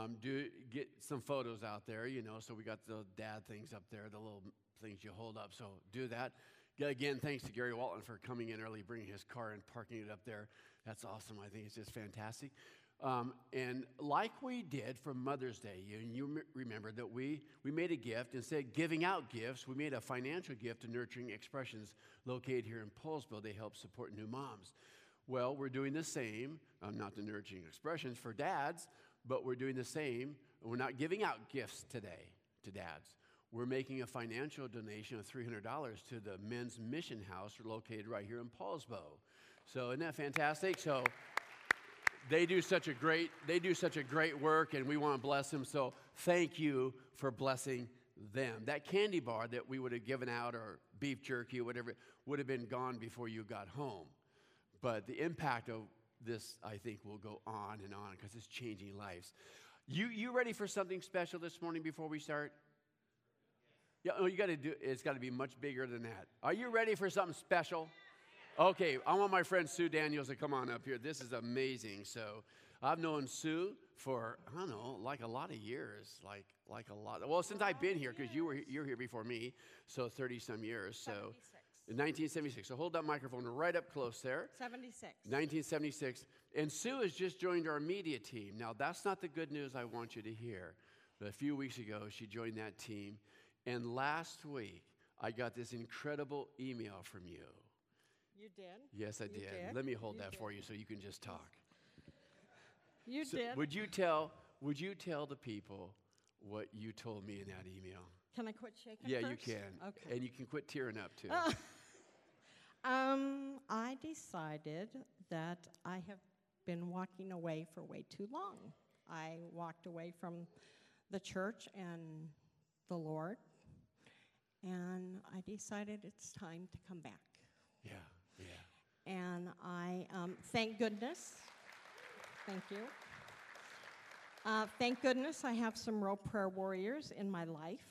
do get some photos out there, so we got the dad things up there, the little things you hold up, so do that. Again, thanks to Gary Walton for coming in early, bringing his car and parking it up there. That's awesome. I think it's just fantastic. And like we did for Mother's Day, you remember that we made a gift. Instead of giving out gifts, we made a financial gift to Nurturing Expressions located here in Poulsbo. They help support new moms. Well, we're doing the same, not the Nurturing Expressions for dads, but we're doing the same. We're not giving out gifts today to dads. We're making a financial donation of $300 to the Men's Mission House located right here in Poulsbo. So isn't that fantastic? So they do such a great work, and we want to bless them. So thank you for blessing them. That candy bar that we would have given out, or beef jerky or whatever, would have been gone before you got home. But the impact of this, I think, will go on and on because it's changing lives. You ready for something special this morning before we start? Yeah, oh, it's got to be much bigger than that. Are you ready for something special? Okay, I want my friend Sue Daniels to come on up here. This is amazing. So I've known Sue for, I don't know, like a lot of years, like a lot. Well, since I've been here, because you're here before me, so 30-some years. So 1976. So hold that microphone right up close there. 1976. And Sue has just joined our media team. Now, that's not the good news I want you to hear. But a few weeks ago, she joined that team. And last week, I got this incredible email from you. You did? Yes, I did. Let me hold that for you so you can just talk. You did. Would you tell the people what you told me in that email? Can I quit shaking Yeah, first? you can. Okay. And you can quit tearing up, too. I decided that I have been walking away for way too long. I walked away from the church and the Lord, and I decided it's time to come back. Yeah. And I, thank goodness, thank you. Thank goodness I have some real prayer warriors in my life.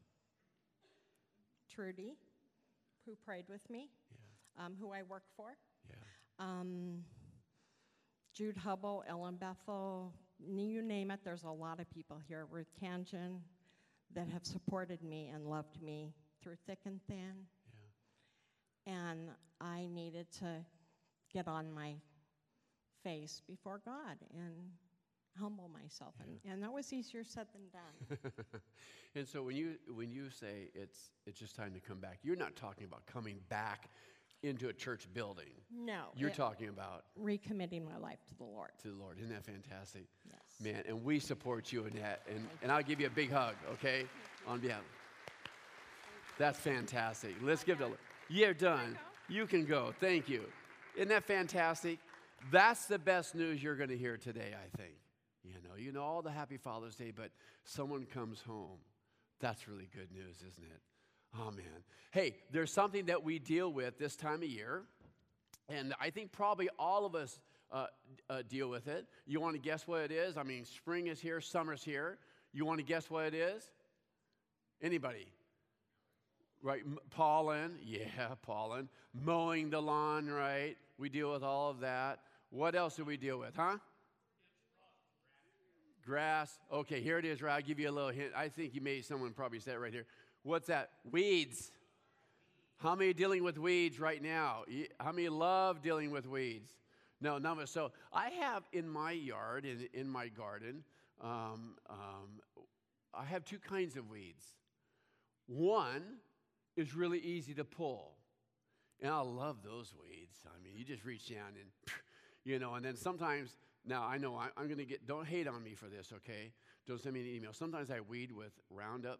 Trudy, who prayed with me, who I work for. Yeah. Jude Hubble, Ellen Bethel, you name it, there's a lot of people here. Ruth Kanjan, that have supported me and loved me through thick and thin. Yeah. And I needed to get on my face before God and humble myself. Yeah. And that was easier said than done. And so when you say it's just time to come back, you're not talking about coming back into a church building. No. You're talking about recommitting my life to the Lord. To the Lord. Isn't that fantastic? Yes. Man, and we support you in that. And I'll give you a big hug, okay? On behalf. That's fantastic. Let's give it a look. You're done. You can go. Thank you. Isn't that fantastic? That's the best news you're going to hear today, I think. You know all the happy Father's Day, but someone comes home. That's really good news, isn't it? Oh, man. Hey, there's something that we deal with this time of year, and I think probably all of us deal with it. You want to guess what it is? I mean, spring is here, summer's here. You want to guess what it is? Anybody? Right, pollen. Yeah, pollen. Mowing the lawn, right? We deal with all of that. What else do we deal with, huh? Grass. Okay, here it is, right? I'll give you a little hint. I think someone probably said it right here. What's that? Weeds. How many are dealing with weeds right now? How many love dealing with weeds? No, none of us. So I have in my yard, in my garden, I have two kinds of weeds. One is really easy to pull. And I love those weeds. I mean, you just reach down and, and then sometimes, now I know I'm going to don't hate on me for this, okay? Don't send me an email. Sometimes I weed with Roundup.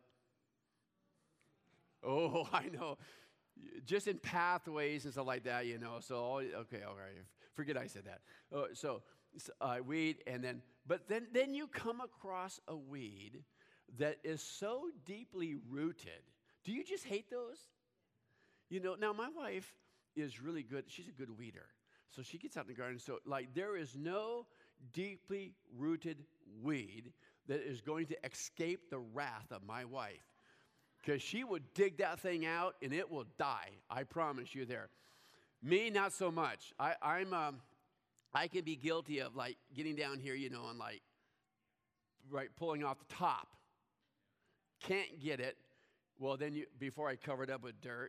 Oh, I know. Just in pathways and stuff like that, So, okay, all right. Forget I said that. So weed, and but then you come across a weed that is so deeply rooted. Do you just hate those? Now my wife is really good. She's a good weeder. So she gets out in the garden. So, there is no deeply rooted weed that is going to escape the wrath of my wife. Because she would dig that thing out and it will die. I promise you there. Me, not so much. I can be guilty of getting down here, and right, pulling off the top. Can't get it. Well, then before I cover it up with dirt,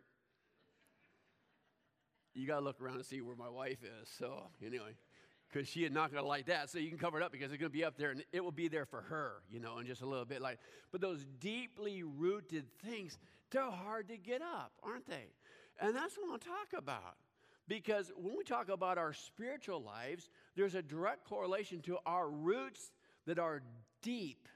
you got to look around and see where my wife is. So anyway, because she is not going to like that. So you can cover it up because it's going to be up there, and it will be there for her, and just a little bit like. But those deeply rooted things, they're hard to get up, aren't they? And that's what I want to talk about. Because when we talk about our spiritual lives, there's a direct correlation to our roots that are deep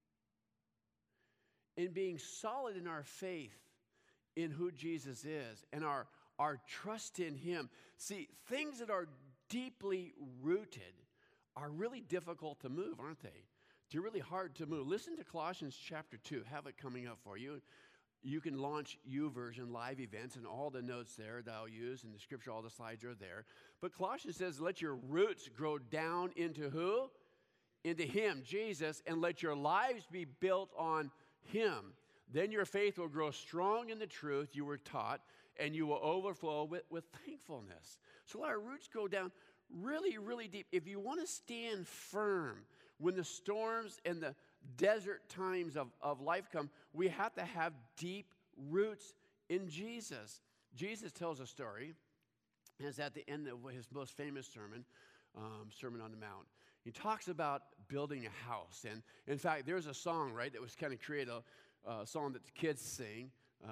in being solid in our faith in who Jesus is and our trust in him. See, things that are deeply rooted are really difficult to move, aren't they? They're really hard to move. Listen to Colossians chapter 2. Have it coming up for you. You can launch YouVersion live events and all the notes there that I'll use in the scripture, all the slides are there. But Colossians says, let your roots grow down into who? Into him, Jesus, and let your lives be built on him. Then your faith will grow strong in the truth you were taught, and you will overflow with thankfulness. So let our roots go down really, really deep. If you want to stand firm when the storms and the desert times of life come, we have to have deep roots in Jesus. Jesus tells a story, and it's at the end of his most famous sermon, Sermon on the Mount. He talks about building a house. And in fact, there's a song, right, that was kind of created, a song that the kids sing.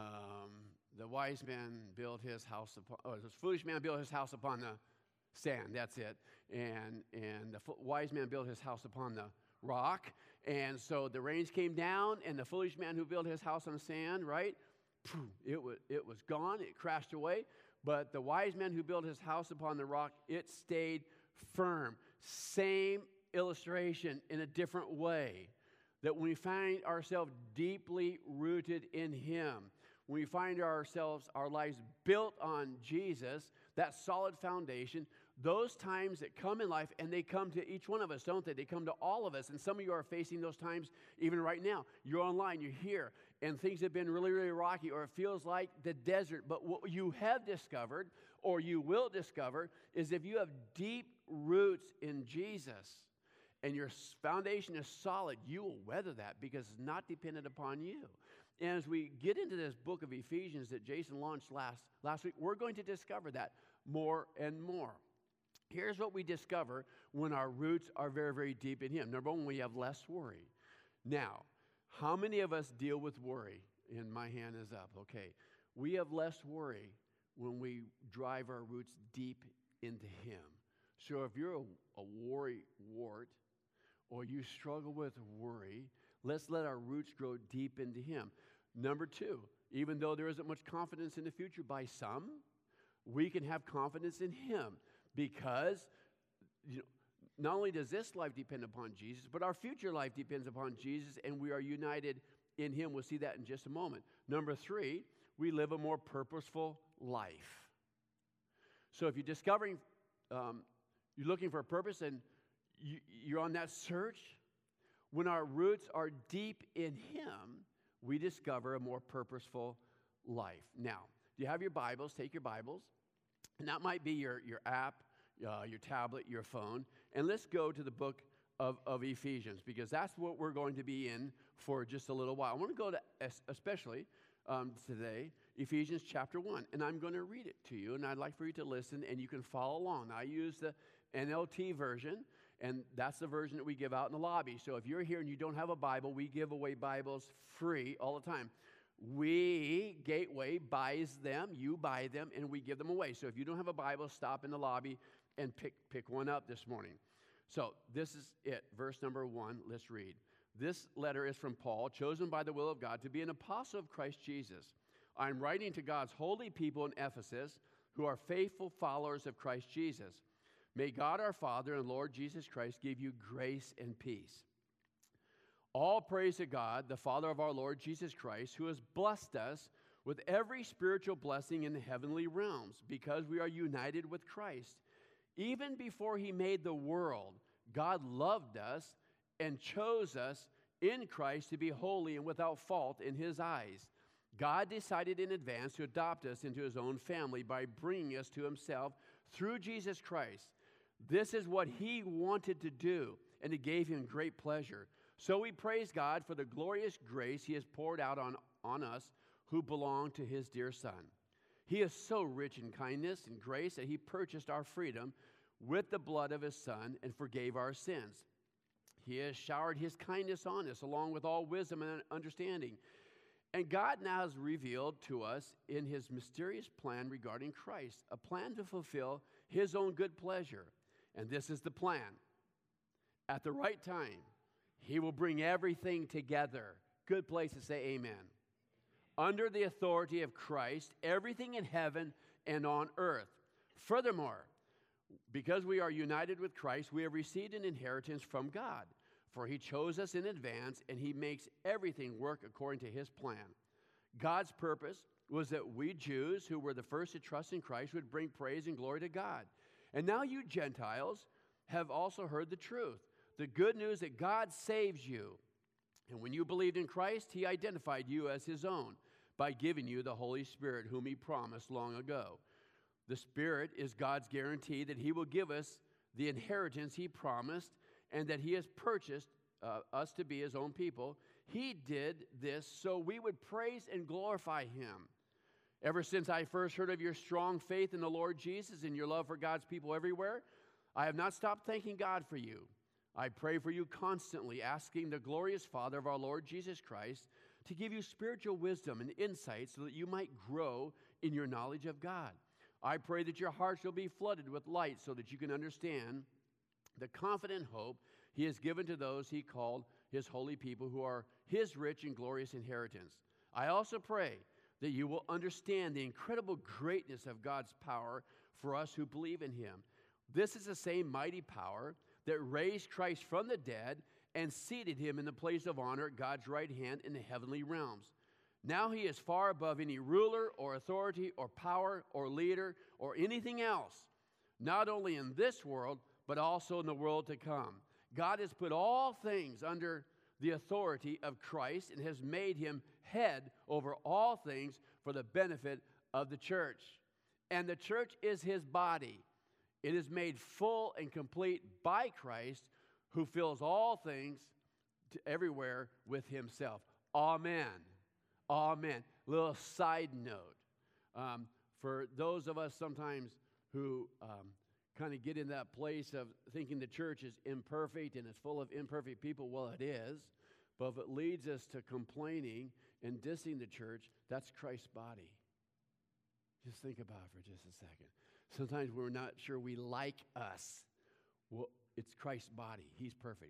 The wise man built his house upon, the foolish man built his house upon the sand. That's it. And the wise man built his house upon the rock. And so the rains came down, and the foolish man who built his house on the sand, right? It was gone. It crashed away. But the wise man who built his house upon the rock, it stayed firm. Same illustration in a different way. That when we find ourselves deeply rooted in him, when we find ourselves, our lives built on Jesus, that solid foundation, those times that come in life, and they come to each one of us, don't they? They come to all of us. And some of you are facing those times even right now. You're online, you're here, and things have been really, really rocky, or it feels like the desert. But what you have discovered, or you will discover, is if you have deep roots in Jesus, and your foundation is solid, you will weather that because it's not dependent upon you. And as we get into this book of Ephesians that Jason launched last week, we're going to discover that more and more. Here's what we discover when our roots are very, very deep in him. Number one, we have less worry. Now, how many of us deal with worry? And my hand is up. Okay. We have less worry when we drive our roots deep into him. So if you're a worry wart, or you struggle with worry, let's let our roots grow deep into him. Number two, even though there isn't much confidence in the future by some, we can have confidence in him because not only does this life depend upon Jesus, but our future life depends upon Jesus, and we are united in him. We'll see that in just a moment. Number three, we live a more purposeful life. So if you're discovering, you're looking for a purpose and you're on that search, when our roots are deep in him, we discover a more purposeful life. Now, do you have your Bibles? Take your Bibles. And that might be your app, your tablet, your phone. And let's go to the book of Ephesians, because that's what we're going to be in for just a little while. I want to go to, especially today, Ephesians chapter 1. And I'm going to read it to you, and I'd like for you to listen, and you can follow along. I use the NLT version, and that's the version that we give out in the lobby. So if you're here and you don't have a Bible, we give away Bibles free all the time. We, Gateway, buys them, you buy them, and we give them away. So if you don't have a Bible, stop in the lobby and pick one up this morning. So this is it, verse number 1. Let's read. This letter is from Paul, chosen by the will of God to be an apostle of Christ Jesus. I'm writing to God's holy people in Ephesus who are faithful followers of Christ Jesus. May God our Father and Lord Jesus Christ give you grace and peace. All praise to God, the Father of our Lord Jesus Christ, who has blessed us with every spiritual blessing in the heavenly realms, because we are united with Christ. Even before he made the world, God loved us and chose us in Christ to be holy and without fault in his eyes. God decided in advance to adopt us into his own family by bringing us to himself through Jesus Christ. This is what he wanted to do, and it gave him great pleasure. So we praise God for the glorious grace he has poured out on us who belong to his dear Son. He is so rich in kindness and grace that he purchased our freedom with the blood of his Son and forgave our sins. He has showered his kindness on us along with all wisdom and understanding. And God now has revealed to us in his mysterious plan regarding Christ, a plan to fulfill his own good pleasure. And this is the plan. At the right time, he will bring everything together. Good place to say amen. Under the authority of Christ, everything in heaven and on earth. Furthermore, because we are united with Christ, we have received an inheritance from God. For he chose us in advance, and he makes everything work according to his plan. God's purpose was that we Jews, who were the first to trust in Christ, would bring praise and glory to God. And now you Gentiles have also heard the truth, the good news that God saves you. And when you believed in Christ, he identified you as his own by giving you the Holy Spirit, whom he promised long ago. The Spirit is God's guarantee that he will give us the inheritance he promised and that he has purchased us to be his own people. He did this so we would praise and glorify him. Ever since I first heard of your strong faith in the Lord Jesus and your love for God's people everywhere, I have not stopped thanking God for you. I pray for you constantly, asking the glorious Father of our Lord Jesus Christ to give you spiritual wisdom and insight so that you might grow in your knowledge of God. I pray that your hearts will be flooded with light so that you can understand the confident hope he has given to those he called his holy people who are his rich and glorious inheritance. I also pray that you will understand the incredible greatness of God's power for us who believe in him. This is the same mighty power that raised Christ from the dead and seated him in the place of honor at God's right hand in the heavenly realms. Now he is far above any ruler or authority or power or leader or anything else, not only in this world, but also in the world to come. God has put all things under the authority of Christ and has made him head over all things for the benefit of the church. And the church is his body. It is made full and complete by Christ, who fills all things everywhere with himself. Amen. Amen. Little side note. For those of us sometimes who kind of get in that place of thinking the church is imperfect and it's full of imperfect people, well, it is. But if it leads us to complaining and dissing the church, that's Christ's body. Just think about it for just a second. Sometimes we're not sure we like us. Well, it's Christ's body. He's perfect.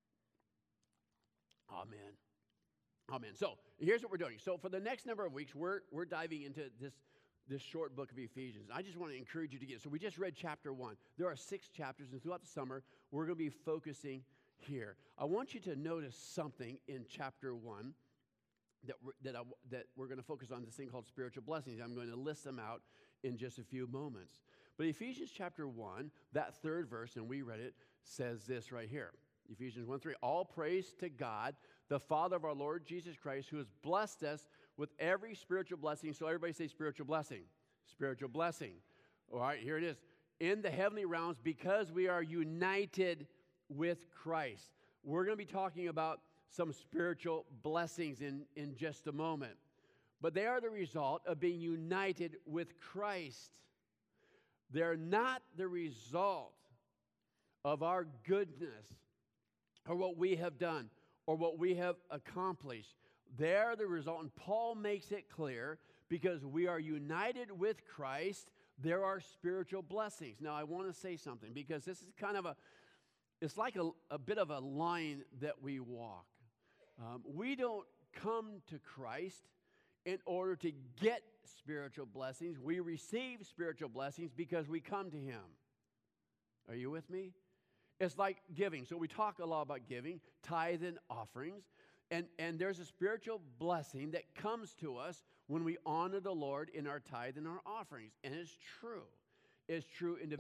Amen. Amen. So here's what we're doing. So for the next number of weeks, we're diving into this short book of Ephesians. I just want to encourage you to get. So we just read chapter 1. There are 6 chapters, and throughout the summer, we're going to be focusing here. I want you to notice something in chapter 1 that we're going to focus on, this thing called spiritual blessings. I'm going to list them out in just a few moments. But Ephesians chapter 1, that third verse, and we read it, says this right here. Ephesians 1:3, all praise to God, the Father of our Lord Jesus Christ, who has blessed us with every spiritual blessing. So everybody say spiritual blessing. Spiritual blessing. All right, here it is. In the heavenly realms, because we are united with Christ. We're going to be talking about some spiritual blessings in just a moment. But they are the result of being united with Christ. They're not the result of our goodness or what we have done or what we have accomplished. They're the result, and Paul makes it clear, because we are united with Christ, there are spiritual blessings. Now, I want to say something, because this is kind of it's like a bit of a line that we walk. We don't come to Christ in order to get spiritual blessings. We receive spiritual blessings because we come to him. Are you with me? It's like giving. So we talk a lot about giving, tithe and offerings. And there's a spiritual blessing that comes to us when we honor the Lord in our tithe and our offerings. And it's true. It's true individually.